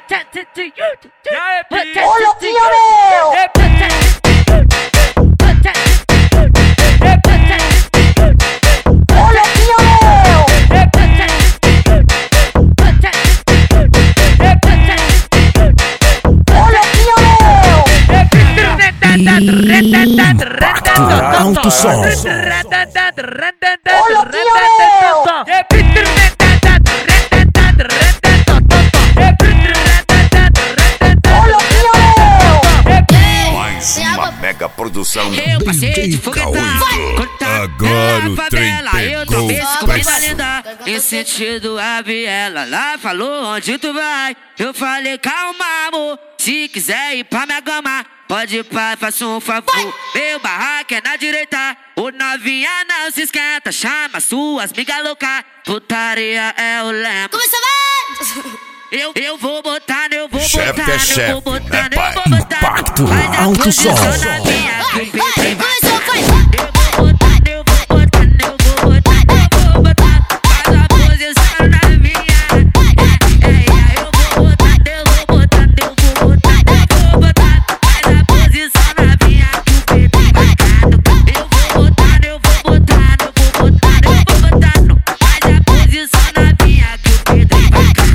Olha aqui, meu! Olha aqui, meu! Olha aqui, meu! Alto som. Olha aqui, meu! Mais uma mega produção. Eu passei de foguetão. Agora o trem Eu pegou também se coisa pressa. linda. Em sentido a viela. Lá falou onde tu vai. Eu falei calma amor. Se quiser ir pra minha gama, pode ir pra, faça um favor. Meu barraco é na direita. O novinha não se esquenta. Chama suas migas loucas. Putaria é o lema. Começou, vai! Eu vou botar, eu vou Chefe botar, é chefe, eu vou botar, né, pai? eu vou botar. Impacto, Faz a alto som. posição na minha, que o peito vai. Começou, vai! Eu vou botar, eu vou botar, eu vou botar, eu vou botar. Faz a posição na minha. Eu vou botar, eu vou botar, eu vou botar, eu vou botar. Faz a posição na minha, que o peito vai gato. Eu vou botar, eu vou botar, eu vou botar, eu vou botar. Faz a posição na minha, que o peito vai gato.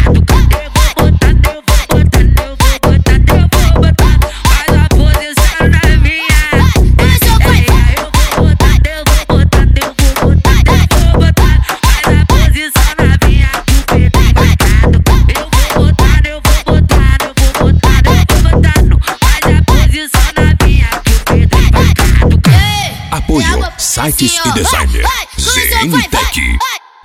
Apoio sites e designer. ZNTech.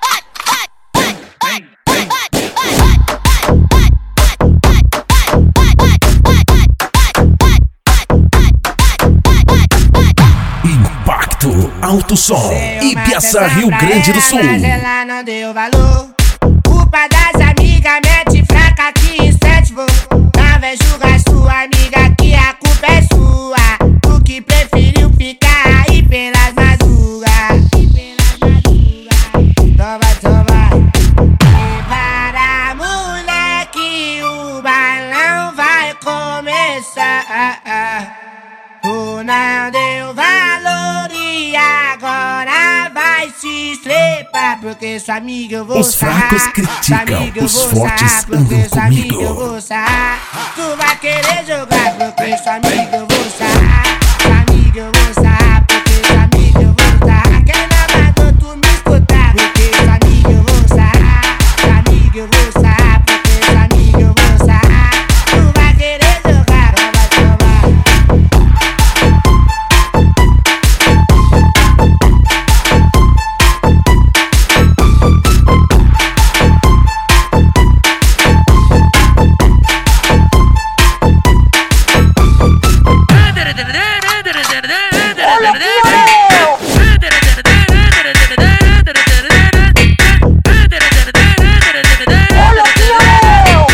Impacto, alto som. Ibiaçá, Rio Grande do Sul. Mas ela não deu valor. Culpa das amigas, mete fraca aqui em sétimo. Não vem julgar sua amiga que a culpa é sua. Tu que preferiu ficar aí pelas madrugas. Toma, toma. Prepara, moleque, o balão vai começar. Tu não deu valor e agora vai se estrepar. Porque sua amiga eu vou Os fracos sarrar. criticam, Sua amiga eu os vou fortes sarrar, andam porque sua amiga comigo. eu vou sarrar. Tu vai querer jogar porque sua amiga eu vou sarrar. Sua amiga eu vou sarrar porque sua amiga eu vou sarrar. Quem não mandou tu me escutar? Porque sua amiga eu vou sarrar. Sua amiga eu vou sarrar porque sua amiga eu vou sarrar. Tu vai querer jogar, vai tomar. Olha aqui, meu! Olha aqui, meu!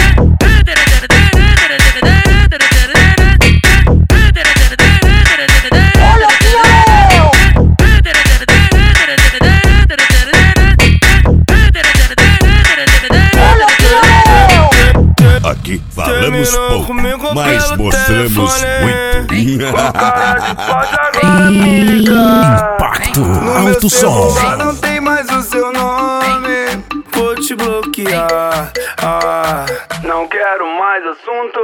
Olha aqui, meu! Olha aqui, meu! Aqui falamos pouco, mas mostramos muito. Impacto, alto som. Não tem mais o seu nome. Vou te bloquear. Não quero mais assunto.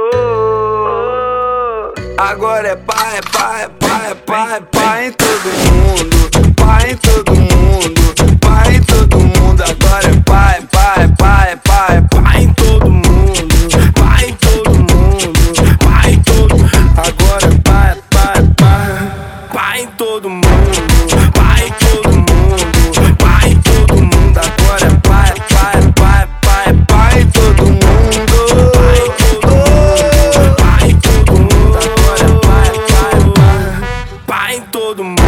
Agora é pá, é pá, é pá, é pá, é pá em todo mundo. Pá em todo mundo. Pá em todo mundo. Agora é pá, é pá, é pá, é pá, é pá em todo mundo. Pá em todo mundo. Pá em todo. Agora é pá, é pá, é pá. Pá em todo mundo. Pá em todo mundo. Pá em todo mundo. Agora é pá, é pá, é pá, é pá, é pá em todo mundo. Pá em todo mundo. Pá em todo mundo. Agora é pá, é pá, é pá. Pá em todo mundo.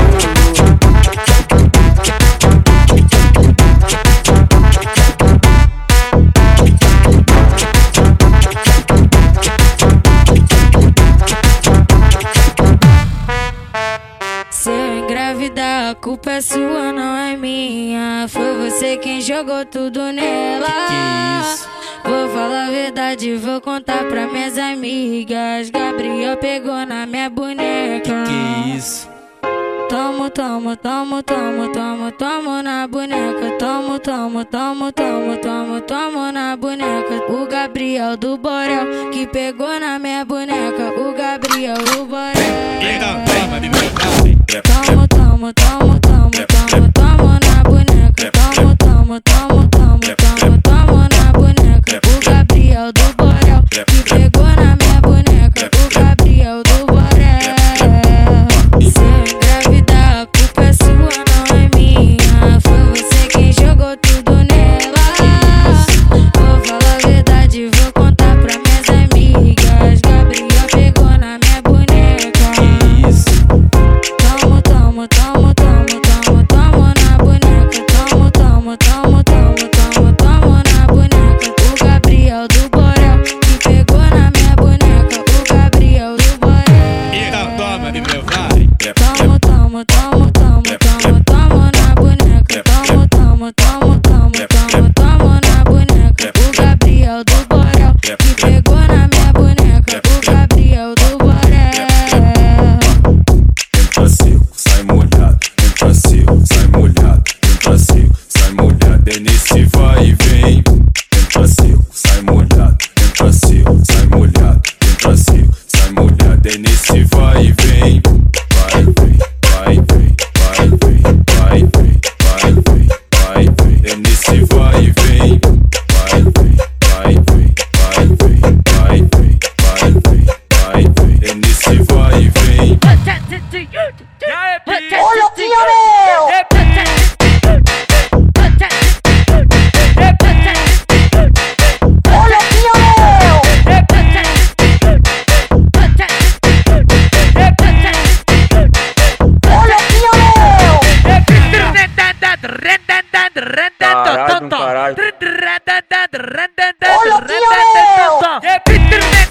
Se eu engravidar, a culpa é sua, não é minha. Foi você quem jogou tudo nela. Que isso? Vou falar a verdade, vou contar pra minhas amigas. Gabriel pegou na minha boneca. Que isso? Tomo, tomo, tomo, tomo, tomo, tomo na boneca. Tomo, tomo, tomo, tomo, tomo, tomo na boneca. O Gabriel do Borel que pegou na minha boneca. O Gabriel do Borel. Tomo, tomo, tomo, tomo, tomo, tomo na boneca. Tomo, tomo, tomo, tomo, tomo, tomo na boneca. O Gabriel do Borel que pegou na minha boneca. O Gabriel do Borel. Se eu engravidar, a culpa é sua, não é minha. Foi você quem jogou tudo nela. Vou falar a verdade, vou contar pra minhas amigas. Gabriel pegou na minha boneca. Que isso? Tomo, tomo, tomo, tomo, tomo, tomo na boneca. Tomo, tomo, tomo, tomo, tomo, tomo na boneca. O Gabriel do Borel que pegou na minha boneca. O Gabriel do Borel. Tomo, tomo, tomo, tomo, tomo, tomo na boneca. Tomo, tomo, tomo, tomo, tomo, tomo na boneca. O Gabriel do Borel que pegou na minha boneca. O Gabriel do Borel. Entra seco, sai molhado. Entra seco, sai molhado. Entra seco, sai molhado. É nesse vai e vem. Entra seco, sai molhado. Entra seco, sai molhado. Entra seco, sai molhado. É nesse vai e vem. Vai, vem, vai, vem, vai, vem, vai, vem, vai, vem, vai, vem. É nesse vai e vem. Vai, vem, vai, vem, vai, vem, vai, vem, vai, vem, vai, vem. É nesse vai e vem. Olha aqui, meu! Olha aqui, meu! Olha aqui, meu! Caralho, caralho. Olha aqui, meu!